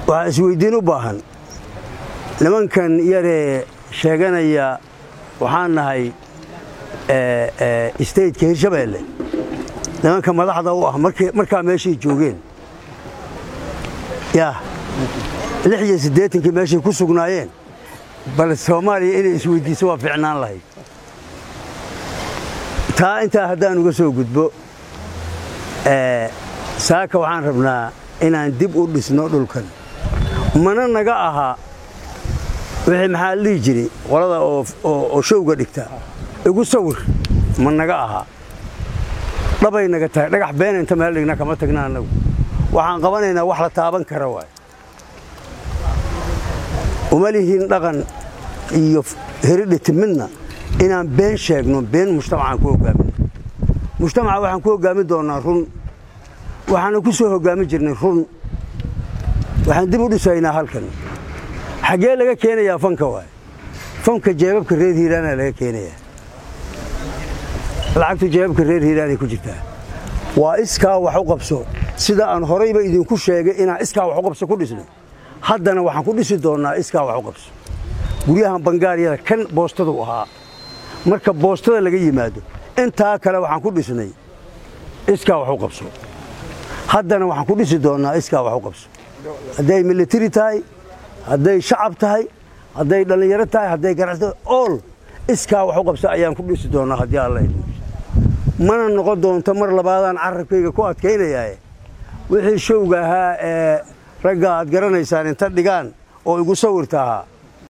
waxa isweydiin u baahan nimankan yare sheeganaya waxaan nahay state-ka Hirshabeelle nimanka madaxda u ah markaa meeshay joogeen yaa 86 meeshay ku sugnaayeen bal Soomaaliya inay isweydiiso waa fiicnaan lahayd taa inta haddaan uga soo gudbo saaka waxaan rabnaa inaan dib u dhisno dhulkan mana naga aha wixii maxaa la dhihi jiray qolada oo showga dhigta igu sawir ma naga aha dhabay naga tahay dhagax been inta meel dhigna kama tagnaa anagu waxaan qabanaynaa wax la taaban kara waay uma lihiin dhaqan iyo heredity midna inaan been sheegno been mujtamacaan ku hogaamin mujtamaca waxaan ku hogaamin doonaa run waxaan ku soo hogaamin jirnay run waxaan dib u dhisaynaa halkan xagee laga keenayaa fanka waay fanka jeebabka reer Hiiraana laga keenayaa lacagtu jeebabka reer Hiiraana ku jirtaa waa iskaa wax u qabso sida aan horeyba idinku sheegay inaan iskaa wax u qabso ku dhisnay haddana waxaan ku dhisi doonaa iskaa wax u qabso guryahan bangaariyada kan boostadu ahaa marka boostada laga yimaado intaa kale waxaan ku dhisnay iskaa wax u qabso haddana waxaan ku dhisi doonaa iskaa wax u qabso hadday military tahay hadday shacab tahay hadday dhalinyaro tahay hadday ganacsato all iskaa wax u qabso ayaan ku dhisi doonaa haddii alla idmo mana noqon doonto mar labaadaan carabkayga ku adkaynayaa wixii showga ahaa ee ragga aad garanaysaan inta dhigaan oo igu sawirta ahaa